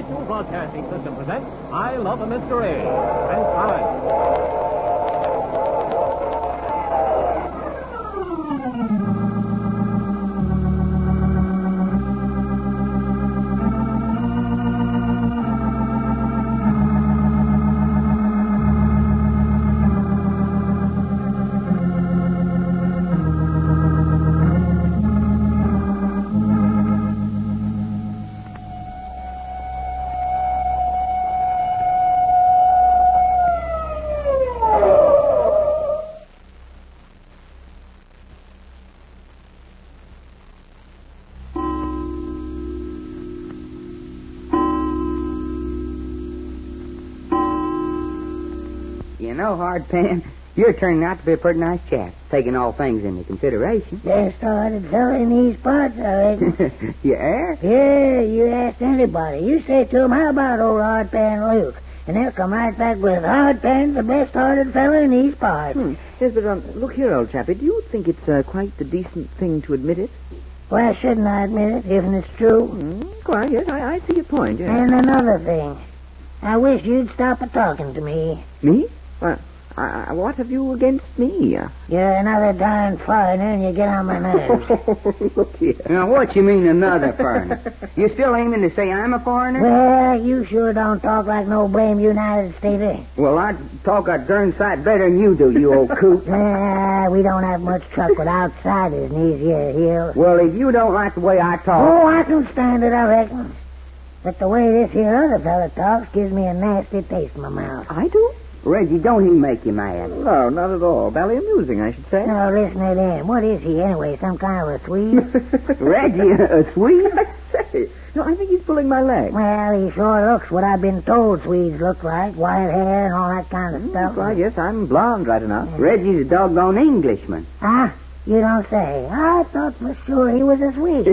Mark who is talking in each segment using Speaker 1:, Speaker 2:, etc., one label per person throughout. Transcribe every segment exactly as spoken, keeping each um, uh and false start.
Speaker 1: National Broadcasting System presents I Love a Mystery. Transcribed.
Speaker 2: You know, Hardpan, you're turning out to be a pretty nice chap, taking all things into consideration.
Speaker 3: Just started selling these parts, I reckon.
Speaker 2: You are?
Speaker 3: Yeah, you ask anybody. You say to 'em, how about old Hardpan Luke? And they'll come right back with, Hardpan's the best-hearted fella in these parts.
Speaker 4: Hmm. Yes, but um, look here, old chappie, do you think it's uh, quite the decent thing to admit it?
Speaker 3: Why shouldn't I admit it, if it's true?
Speaker 4: Mm, quite, yes, I, I see your point, yes.
Speaker 3: And another thing. I wish you'd stop a-talking to me.
Speaker 4: Me? Well, I, I, what have you against me? Uh,
Speaker 3: You're another darn foreigner, and you get on my nerves.
Speaker 4: look here.
Speaker 2: Now, what you mean, another foreigner? You still aiming to say I'm a foreigner?
Speaker 3: Well, you sure don't talk like no blame United Stater.
Speaker 2: Well, I talk a darn sight better than you do, you old coot.
Speaker 3: Nah, we don't have much truck with outsiders in these here hills.
Speaker 2: Well, if you don't like the way I talk...
Speaker 3: Oh, I can stand it, I reckon. But the way this here other fella talks gives me a nasty taste in my mouth.
Speaker 4: I do?
Speaker 2: Reggie, don't he make you mad?
Speaker 4: No, not at all. Barely amusing, I should say.
Speaker 3: Now, listen to him. What is he, anyway? Some kind of a Swede?
Speaker 2: Reggie, a Swede?
Speaker 4: I say, no, I think he's pulling my leg.
Speaker 3: Well, he sure looks what I've been told Swedes look like. White hair and all that kind of stuff.
Speaker 4: Well, yes, I'm blonde right enough.
Speaker 2: Reggie's a doggone Englishman.
Speaker 3: Ah, you don't say. I thought for sure he was a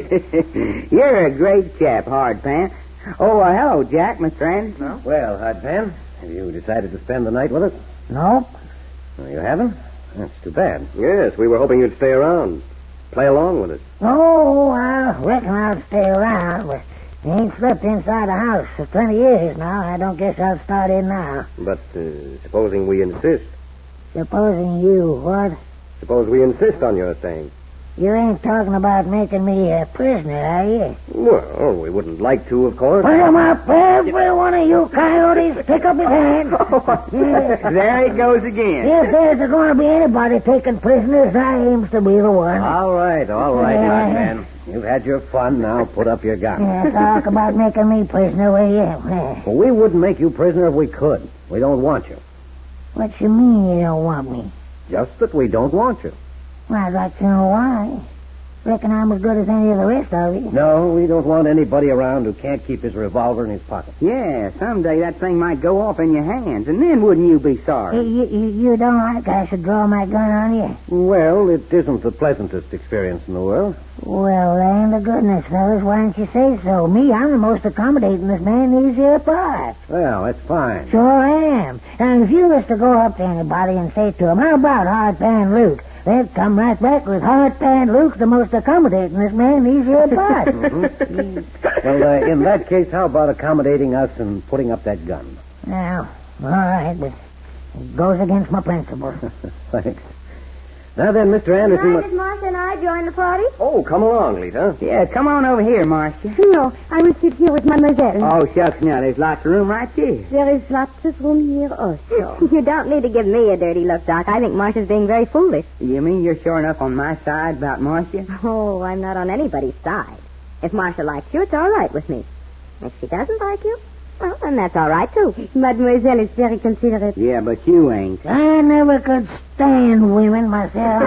Speaker 3: Swede.
Speaker 2: You're a great chap, Hardpan. Oh, uh, hello, Jack, Mister Anderson.
Speaker 4: No?
Speaker 5: Well, Hardpan, have you decided to spend the night with us?
Speaker 3: Nope.
Speaker 5: No, you haven't? That's too bad.
Speaker 6: Yes, we were hoping you'd stay around. Play along with us.
Speaker 3: Oh, I reckon I'll stay around, but I ain't slept inside a house for twenty years now. I don't guess I'll start in now.
Speaker 6: But uh, supposing we insist.
Speaker 3: Supposing you what?
Speaker 6: Suppose we insist on your staying.
Speaker 3: You ain't talking about making me a prisoner, are you?
Speaker 6: Well, we wouldn't like to, of course.
Speaker 3: Put him up, every one of you coyotes. Pick up his hand. Yeah.
Speaker 2: There he goes again.
Speaker 3: If there's going to be anybody taking prisoners, I aims to be the one.
Speaker 5: All right, all right,
Speaker 3: Yeah.
Speaker 5: Hardpan. You've had your fun. Now put up your gun.
Speaker 3: Yeah, talk about making me prisoner, will you? Yeah.
Speaker 5: Well, we wouldn't make you prisoner if we could. We don't want you.
Speaker 3: What you mean you don't want me?
Speaker 5: Just that we don't want you.
Speaker 3: Well, I'd like to know why. Reckon I'm as good as any of the rest of you.
Speaker 5: No, we don't want anybody around who can't keep his revolver in his pocket.
Speaker 2: Yeah, someday that thing might go off in your hands, and then wouldn't you be sorry?
Speaker 3: You, you, you don't like I should draw my gun on you?
Speaker 5: Well, it isn't the pleasantest experience in the world.
Speaker 3: Well, land of goodness, fellas, why don't you say so? Me, I'm the most accommodatingest man in these here parts.
Speaker 5: Well, that's fine.
Speaker 3: Sure am. And if you was to go up to anybody and say to him, how about Hardpan Luke? They'd come right back with Hardpan Luke's the most accommodatingest man in these here parts.
Speaker 5: Mm-hmm. Well, uh, in that case, how about accommodating us and putting up that gun?
Speaker 3: Now, all right, but it goes against my principles.
Speaker 5: Thanks. Now then, Mister Anderson...
Speaker 7: Mind if Marcia and I join the party?
Speaker 6: Oh, come along, Lita.
Speaker 2: Yeah, come on over here, Marcia.
Speaker 7: No, I will sit here with Mademoiselle.
Speaker 2: Oh, shucks, now, there's lots of room right here.
Speaker 7: There is lots of room here also. You don't need to give me a dirty look, Doc. I think Marcia's being very foolish.
Speaker 2: You mean you're sure enough on my side about Marcia?
Speaker 7: Oh, I'm not on anybody's side. If Marcia likes you, it's all right with me. If she doesn't like you, well, then that's all right, too. Mademoiselle is very considerate.
Speaker 2: Yeah, but you ain't.
Speaker 3: I never could stand women myself.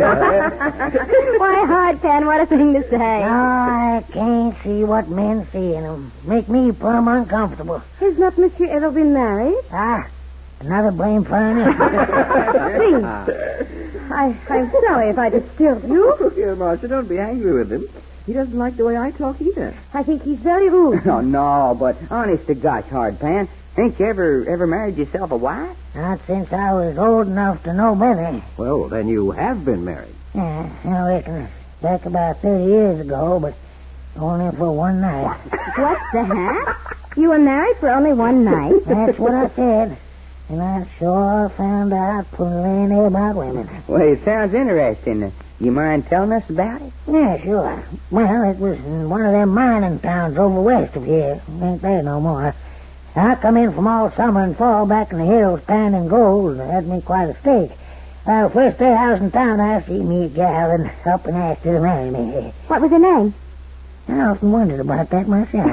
Speaker 7: Why, Hardpan, what a thing to say.
Speaker 3: I can't see what men see in them. Make me plumb uncomfortable.
Speaker 7: Has not Monsieur ever been married?
Speaker 3: Ah, another blame foreigner.
Speaker 7: Please. I, I'm sorry if I disturbed you.
Speaker 4: Look here, Marcia, don't be angry with him. He doesn't like the way I talk either.
Speaker 7: I think he's very rude.
Speaker 2: Oh, no, but honest to gosh, Hardpan, ain't you ever, ever married yourself a wife?
Speaker 3: Not since I was old enough to know better.
Speaker 5: Well, then you have been married.
Speaker 3: Yeah, I reckon back about thirty years ago, but only for one night.
Speaker 7: What the heck? You were married for only one night?
Speaker 3: That's what I said. And I sure found out plenty about women.
Speaker 2: Well, it sounds interesting. You mind telling us about it?
Speaker 3: Yeah, sure. Well, it was in one of them mining towns over west of here. Ain't there no more. I come in from all summer and fall back in the hills panning gold, and had me quite a stake. Uh, first day I was in town, I see me a gal and up and asked her to marry me.
Speaker 7: What was her name?
Speaker 3: I often wondered about that myself.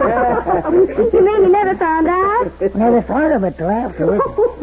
Speaker 7: You mean you never found out?
Speaker 3: Never thought of it till afterwards.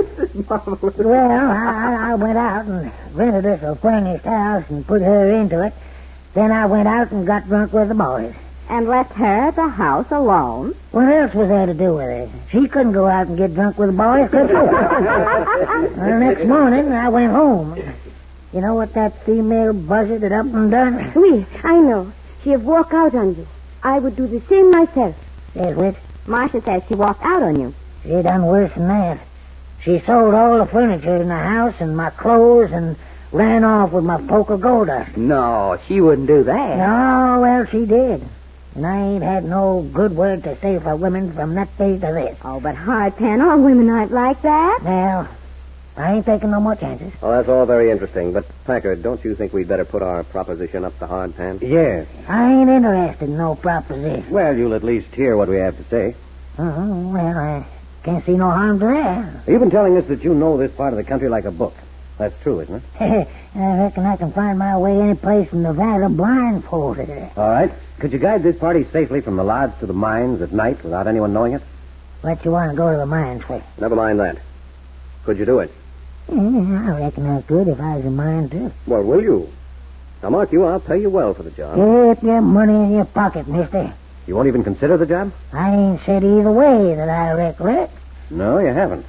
Speaker 3: Well, I, I went out and rented us a furnished house and put her into it. Then I went out and got drunk with the boys.
Speaker 7: And left her at the house alone?
Speaker 3: What else was there to do with her? She couldn't go out and get drunk with the boys, could she? Well, the next morning, I went home. You know what that female buzzard had up and done?
Speaker 7: Oui, I know. She have walked out on you. I would do the same myself.
Speaker 3: Says which?
Speaker 7: Marcia says she walked out on you.
Speaker 3: She done worse than that. She sold all the furniture in the house and my clothes and ran off with my poker gold dust.
Speaker 2: No, she wouldn't do that.
Speaker 3: Oh, well, she did. And I ain't had no good word to say for women from that day to this.
Speaker 7: Oh, but Hardpan, all women aren't like that.
Speaker 3: Well, I ain't taking no more chances.
Speaker 6: Oh, that's all very interesting. But, Packard, don't you think we'd better put our proposition up to Hardpan?
Speaker 5: Yes.
Speaker 3: I ain't interested in no proposition.
Speaker 5: Well, you'll at least hear what we have to say.
Speaker 3: Uh-huh. Well, I can't see no harm to that.
Speaker 5: You've been telling us that you know this part of the country like a book. That's true, isn't it?
Speaker 3: I reckon I can find my way any place in Nevada blindfolded.
Speaker 5: All right. Could you guide this party safely from the lodge to the mines at night without anyone knowing it?
Speaker 3: What you want to go to the mines for?
Speaker 6: Never mind that. Could you do it?
Speaker 3: Yeah, I reckon I could if I was in mine, too.
Speaker 6: Well, will you? Now, mark you, I'll pay you well for the job.
Speaker 3: Keep your money in your pocket, mister.
Speaker 5: You won't even consider the job?
Speaker 3: I ain't said either way that I recollect.
Speaker 5: No, you haven't.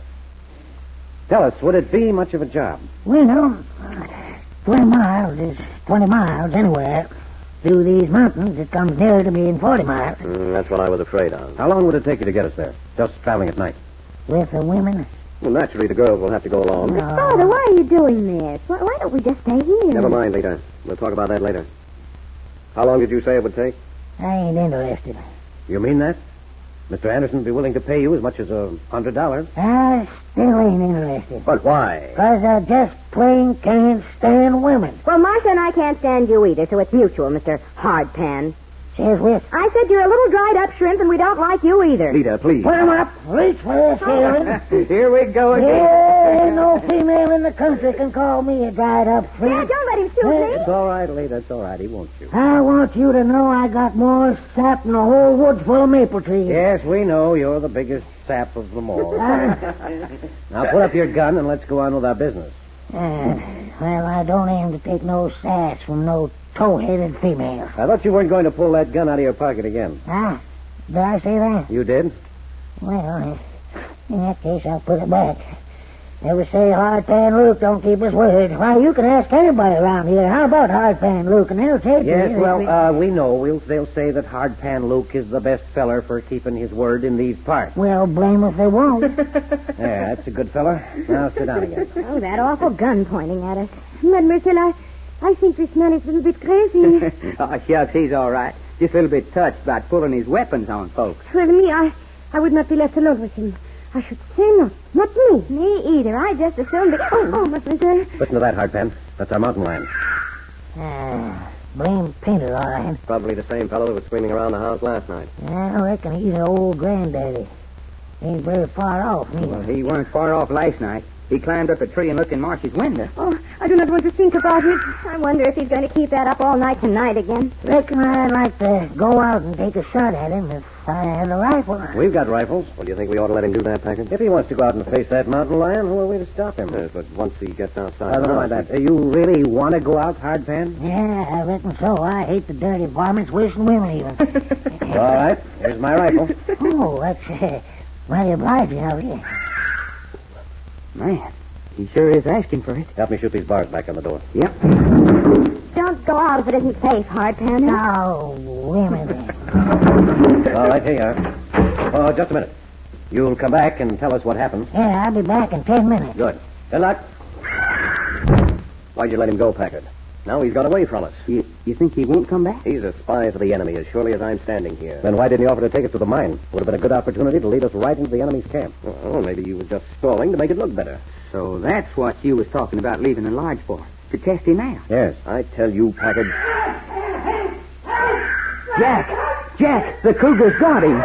Speaker 5: Tell us, would it be much of a job?
Speaker 3: Well, twenty miles is twenty miles anywhere. Through these mountains, it comes nearer to being forty miles.
Speaker 6: Mm, that's what I was afraid of.
Speaker 5: How long would it take you to get us there? Just traveling at night?
Speaker 3: With the women?
Speaker 6: Well, naturally, the girls will have to go along.
Speaker 3: No.
Speaker 7: Father, why are you doing this? Why, why don't we just stay here?
Speaker 6: Never mind, Lita. We'll talk about that later. How long did you say it would take?
Speaker 3: I ain't interested.
Speaker 5: You mean that? Mister Anderson would be willing to pay you as much as a hundred dollars.
Speaker 3: I still ain't interested.
Speaker 5: But why?
Speaker 3: Because I just plain can't stand women.
Speaker 7: Well, Marcia and I can't stand you either, so it's mutual, Mister Hardpan.
Speaker 3: Says which?
Speaker 7: I said you're a little dried up shrimp, and we don't like you either.
Speaker 5: Lita, please.
Speaker 3: Put 'em up. Reach for this ceiling.
Speaker 2: Here we go again.
Speaker 3: Yeah, ain't no female in the country can call me a dried up
Speaker 7: Yeah,
Speaker 3: shrimp.
Speaker 7: don't let him shoot me.
Speaker 5: It's all right, Lita. It's all right. He won't shoot.
Speaker 3: I want you to know I got more sap than a whole woods full of maple trees.
Speaker 5: Yes, we know. You're the biggest sap of them all.
Speaker 3: Uh,
Speaker 5: Now put up your gun and let's go on with our business.
Speaker 3: uh, well, I don't aim to take no sass from no tow-headed female.
Speaker 5: I thought you weren't going to pull that gun out of your pocket again.
Speaker 3: Ah, did I say that?
Speaker 5: You did?
Speaker 3: Well, in that case, I'll put it back. Never say Hardpan Luke don't keep his word. Why, you can ask anybody around here. How about Hardpan Luke? And they'll take
Speaker 5: Yes,
Speaker 3: you.
Speaker 5: well, uh, we know. We'll, they'll say that Hardpan Luke is the best feller for keeping his word in these parts.
Speaker 3: Well, blame if they won't.
Speaker 5: Yeah, that's a good feller. Now sit down again.
Speaker 7: Oh, that awful gun pointing at us. Mademoiselle, I, I think this man is a little bit crazy.
Speaker 2: Oh, shucks, he's all right. Just a little bit touched about pulling his weapons on folks.
Speaker 7: Well, me, I, I would not be left alone with him. I should say not. Not me. Me either. I just assumed it. Oh, oh, mademoiselle.
Speaker 5: Listen to that, Hardpan. That's our mountain lion.
Speaker 3: Ah, blame Painter, all right.
Speaker 6: Probably the same fellow that was screaming around the house last night.
Speaker 3: I reckon he's an old granddaddy. Ain't very far off, neither.
Speaker 2: Well, he weren't far off last night. He climbed up a tree and looked in Marcy's window.
Speaker 7: Oh, I do not want to think about it. I wonder if he's going to keep that up all night tonight again.
Speaker 3: Reckon I'd like to go out and take a shot at him if I had a rifle.
Speaker 5: We've got rifles.
Speaker 6: Well, do you think we ought to let him do that, Packard?
Speaker 5: If he wants to go out and face that mountain lion, who are we to stop him?
Speaker 6: Yes, but once he gets outside...
Speaker 5: I don't know about that. Do you really want to go out, Hardpan?
Speaker 3: Yeah, I reckon so. I hate the dirty varmints, worse than women even.
Speaker 5: All right. Here's my rifle.
Speaker 3: Oh, that's uh, mighty obliging of you.
Speaker 2: Man, he sure is asking for it.
Speaker 5: Help me shoot these bars back on the door.
Speaker 2: Yep.
Speaker 7: Don't go out if it isn't safe, Hardpan.
Speaker 3: Oh, women.
Speaker 5: All right, here you are. Oh, just a minute. You'll come back and tell us what happened.
Speaker 3: Yeah, I'll be back in ten minutes.
Speaker 5: Good. Good luck.
Speaker 6: Why'd you let him go, Packard? Now he's got away from us.
Speaker 2: You, you think he won't come back?
Speaker 6: He's a spy for the enemy as surely as I'm standing here.
Speaker 5: Then why didn't he offer to take us to the mine? Would have been a good opportunity to lead us right into the enemy's camp.
Speaker 6: Well, maybe he was just stalling to make it look better.
Speaker 2: So that's what you was talking about leaving the lodge for, to test him out.
Speaker 5: Yes.
Speaker 6: I tell you, Packard.
Speaker 2: Jack! Jack! The cougar's got him!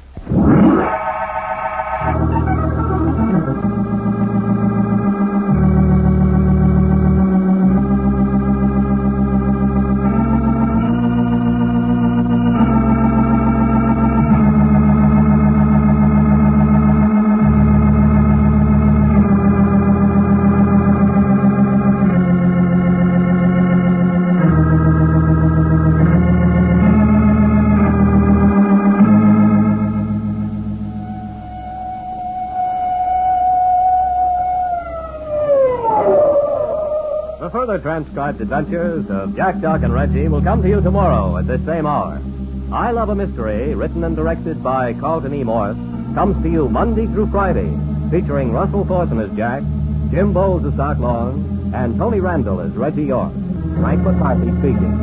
Speaker 1: Further transcribed adventures of Jack, Doc, and Reggie will come to you tomorrow at this same hour. I Love a Mystery, written and directed by Carlton E. Morris, comes to you Monday through Friday, featuring Russell Thornton as Jack, Jim Bowles as Doc Long, and Tony Randall as Reggie York. Frank McCarthy speaking.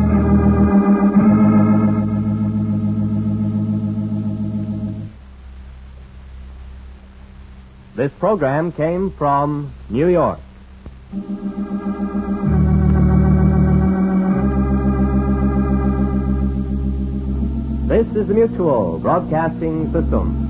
Speaker 1: This program came from New York. This is the Mutual Broadcasting System.